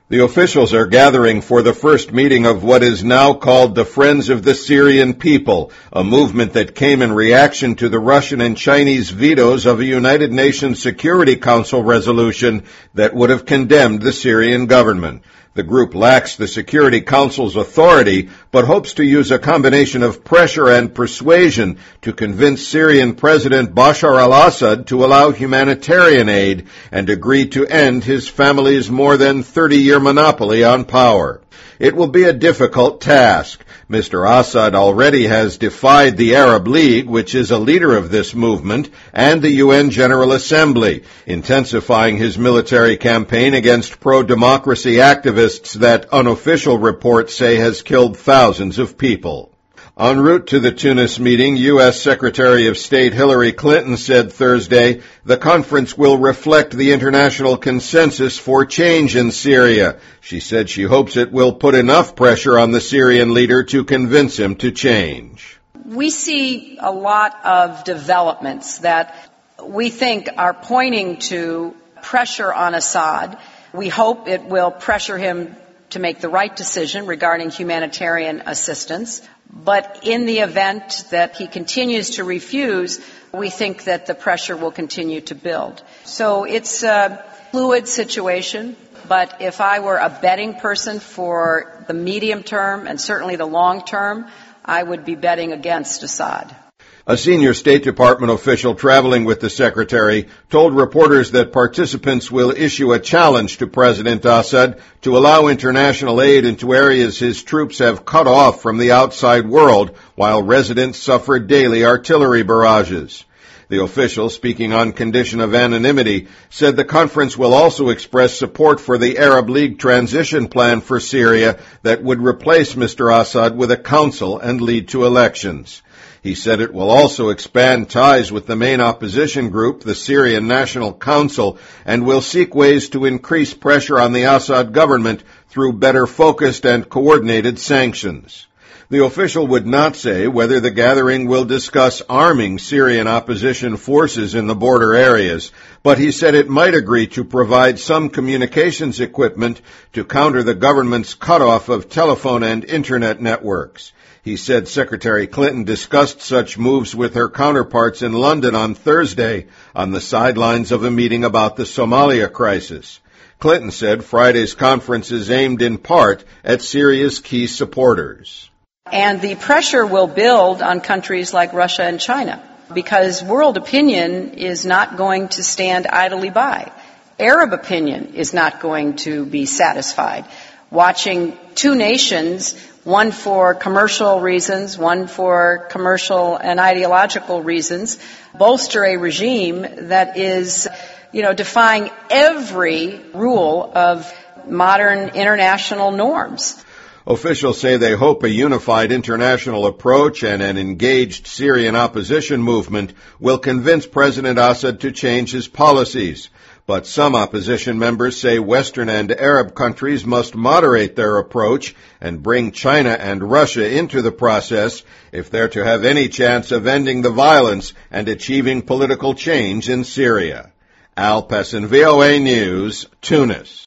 The officials are gathering for the first meeting of what is now called the Friends of the Syrian People, a movement that came in reaction to the Russian and Chinese vetoes of a United Nations Security Council resolution that would have condemned the Syrian government. The group lacks the Security Council's authority, but hopes to use a combination of pressure and persuasion to convince Syrian President Bashar al-Assad to allow humanitarian aid and agree to end his family's more than 30-year monopoly on power. It will be a difficult task. Mr. Assad already has defied the Arab League, which is a leader of this movement, and the UN General Assembly, intensifying his military campaign against pro-democracy activists that unofficial reports say has killed thousands of people. En route to the Tunis meeting, U.S. Secretary of State Hillary Clinton said Thursday the conference will reflect the international consensus for change in Syria. She said she hopes it will put enough pressure on the Syrian leader to convince him to change. We see a lot of developments that we think are pointing to pressure on Assad. We hope it will pressure him to make the right decision regarding humanitarian assistance. But in the event that he continues to refuse, we think that the pressure will continue to build. So it's a fluid situation, but if I were a betting person for the medium term and certainly the long term, I would be betting against Assad. A senior State Department official traveling with the secretary told reporters that participants will issue a challenge to President Assad to allow international aid into areas his troops have cut off from the outside world while residents suffer daily artillery barrages. The official, speaking on condition of anonymity, said the conference will also express support for the Arab League transition plan for Syria that would replace Mr. Assad with a council and lead to elections. He said it will also expand ties with the main opposition group, the Syrian National Council, and will seek ways to increase pressure on the Assad government through better focused and coordinated sanctions. The official would not say whether the gathering will discuss arming Syrian opposition forces in the border areas, but he said it might agree to provide some communications equipment to counter the government's cutoff of telephone and internet networks. He said Secretary Clinton discussed such moves with her counterparts in London on Thursday on the sidelines of a meeting about the Somalia crisis. Clinton said Friday's conference is aimed in part at Syria's key supporters. And the pressure will build on countries like Russia and China, because world opinion is not going to stand idly by. Arab opinion is not going to be satisfied. Watching two nations, one for commercial reasons, one for commercial and ideological reasons, bolster a regime that is, defying every rule of modern international norms. Officials say they hope a unified international approach and an engaged Syrian opposition movement will convince President Assad to change his policies. But some opposition members say Western and Arab countries must moderate their approach and bring China and Russia into the process if they're to have any chance of ending the violence and achieving political change in Syria. Al Pessin, VOA News, Tunis.